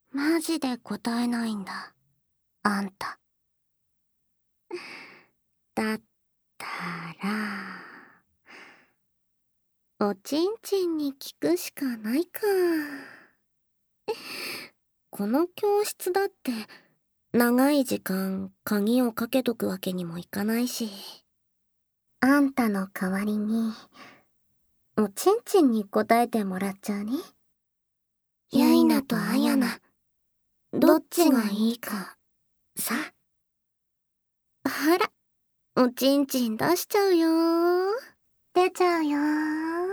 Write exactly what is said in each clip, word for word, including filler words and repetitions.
マジで答えないんだ、あんた。だったら、おちんちんに聞くしかないか。この教室だって、長い時間鍵をかけとくわけにもいかないし。あんたの代わりに、おちんちんに答えてもらっちゃうね。ゆいなとあやな、どっちがいいか、さ。ほら、おちんちん出しちゃうよー。出ちゃうよー。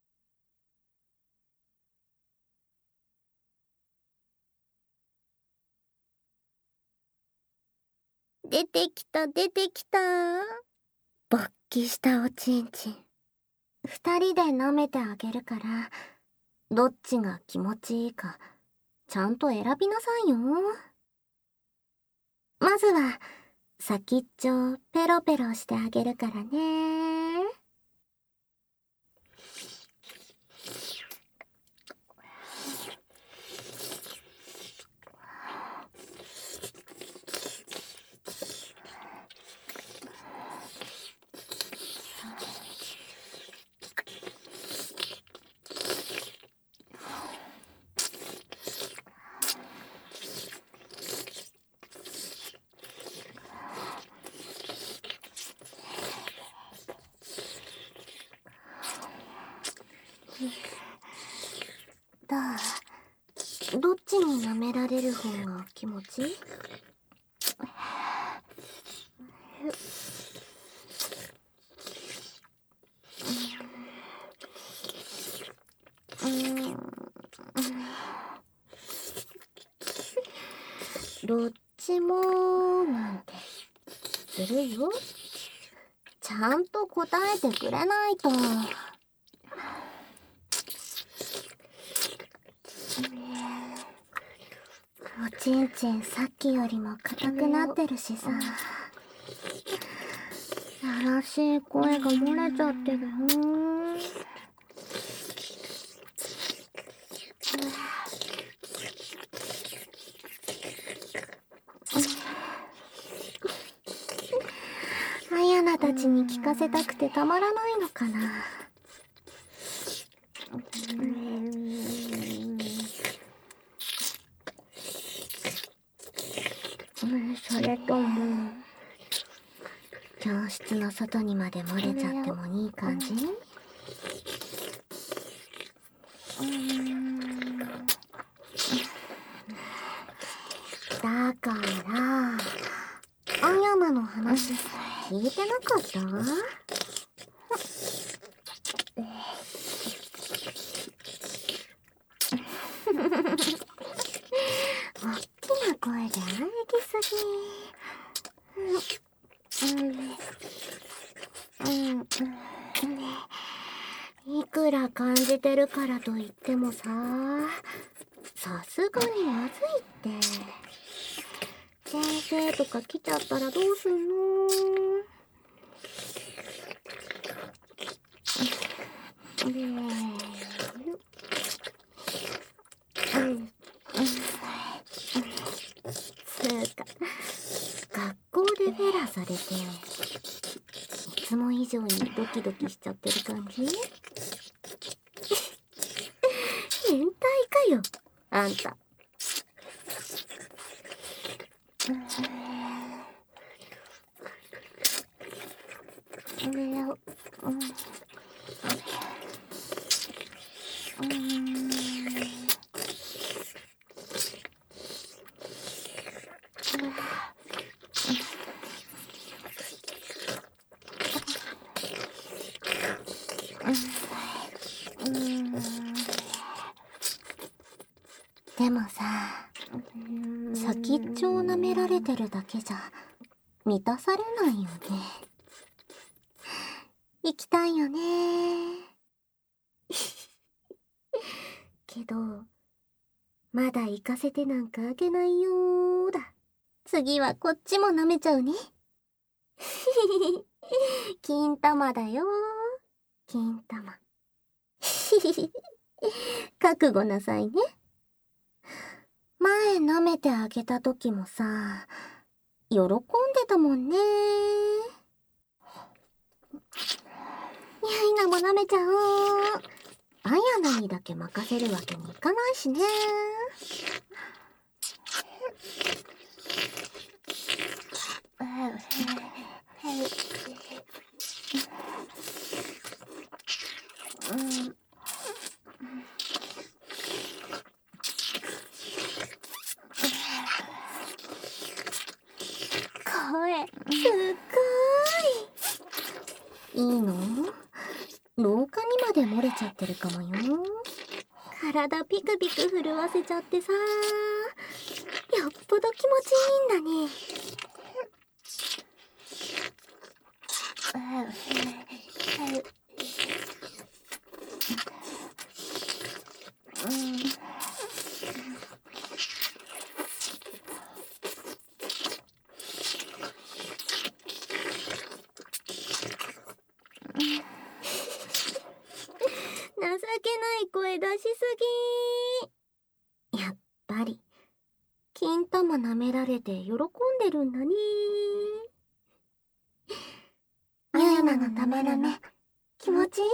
出てきた出てきた。勃起したおちんちん。二人で舐めてあげるから、どっちが気持ちいいか、ちゃんと選びなさいよ。まずは、先っちょペロペロしてあげるからね。どう？どっちに舐められる方が気持ちいい？どっちもなんてずるいよ。ちゃんと答えてくれないと。おちんちんさっきよりも硬くなってるしさ。やらしい声が漏れちゃってるよ。あやなたちに聞かせたくてたまらないのかな。それとも教室の外にまで漏れちゃってもいい感じ？だからあやなの話聞いてなかった？大きな声で喘ぎすぎ。うんうんいくら感じてるからといってもさ、さすがにまずいって。先生とか来ちゃったらどうすんの？つーか、学校でフェラされて、いつも以上にドキドキしちゃってる感じ？変態かよ、あんた。でもさ、先っちょを舐められてるだけじゃ満たされないよね。行きたいよね。けど、まだ行かせてなんかあげないよーだ。次はこっちも舐めちゃうね。金玉だよー。金玉。覚悟なさいね。 前舐めてあげた時もさ、喜んでたもんね。ゆいなも舐めちゃおう。あやなにだけ任せるわけにいかないしね。声、すっごーい。いいの？廊下にまで漏れちゃってるかもよ。体ピクピク震わせちゃってさ、よっぽど気持ちいいんだね。情けない声出しすぎ。やっぱり金玉舐められて喜んでるんだね。ゆいなのためらめ気持ちいい？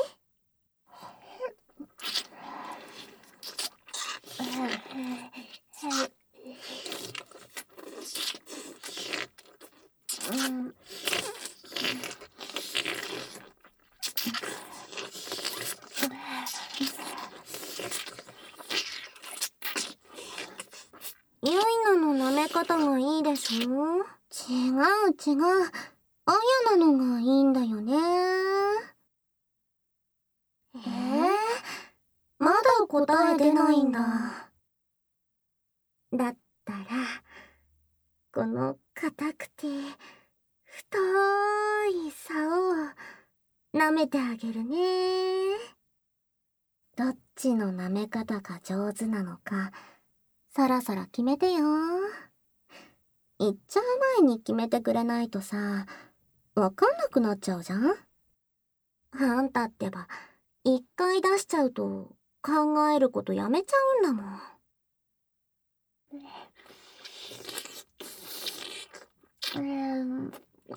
ゆいなの舐め方がいいでしょ？違う違う。あやなのがいいんだよね。えー、まだ答え出ないんだ。だったら、この硬くて太い竿を舐めてあげるね。どっちの舐め方が上手なのか、そろそろ決めてよ。言っちゃう前に決めてくれないとさ、わかんなくなっちゃうじゃん？あんたってば、一回出しちゃうと考えることやめちゃうんだもん。うん、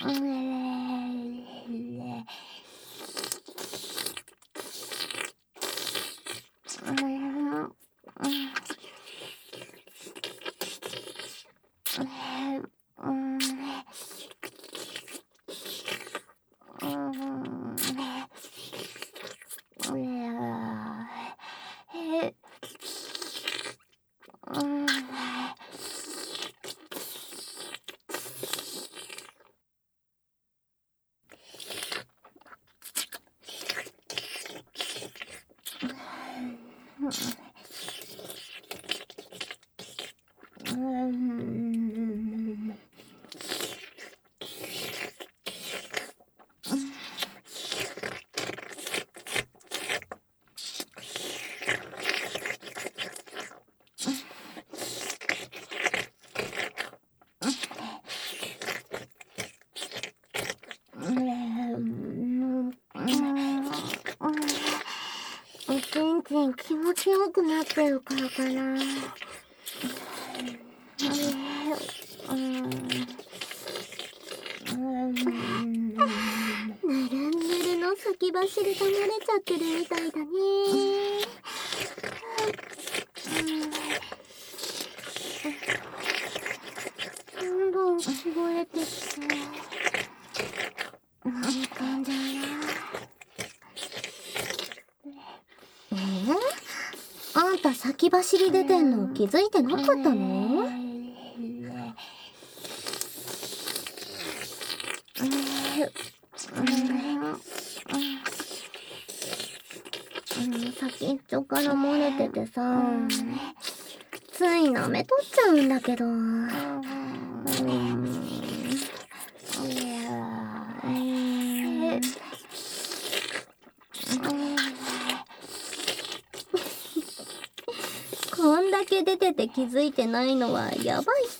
全然気持ちよくなってるからかな。ぬるんぬるの先走りが慣れちゃってるみたいだね。どんどん絞れてきそう。いい感じだな。えー、あんた先走り出てんの気づいてなかったの？先っちょから漏れててさ、つい舐めとっちゃうんだけど。こんだけ出てて気づいてないのはやばいって。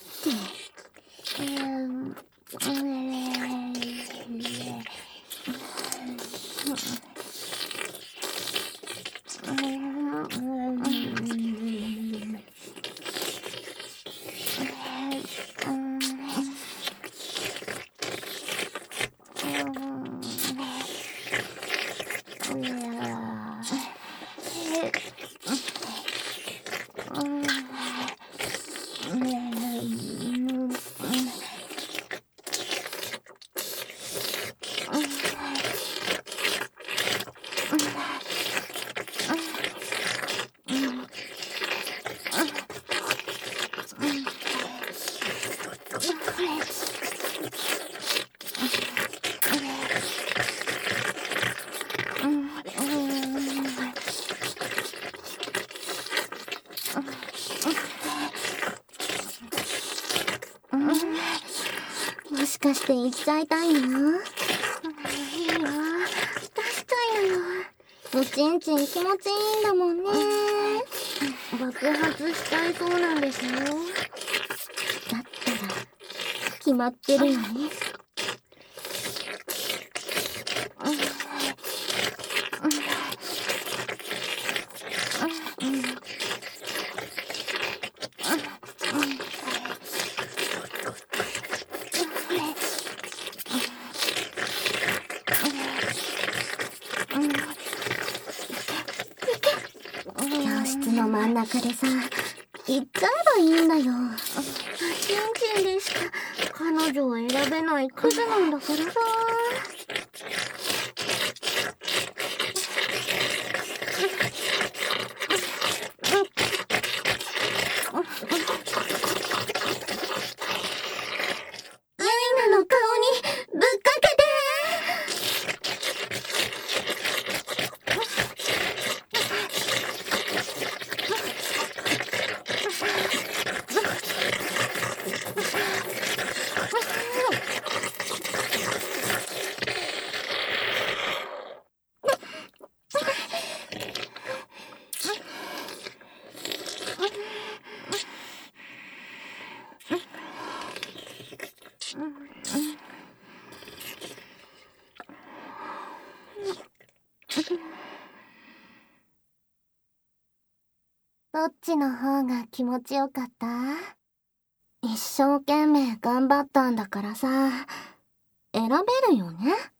していっちゃいたいな。いいわ。出しちゃいなよ。おちんちん気持ちいいんだもんね。爆発しちゃいそうなんでしょ。だったら、決まってるよね。教室の真ん中でさ、行っちゃえばいいんだよ。ちんちんでしか彼女を選べないクズなんだからさ。ユイナの顔にぶっかけて。どっちの方が気持ちよかった？一生懸命頑張ったんだからさ、選べるよね。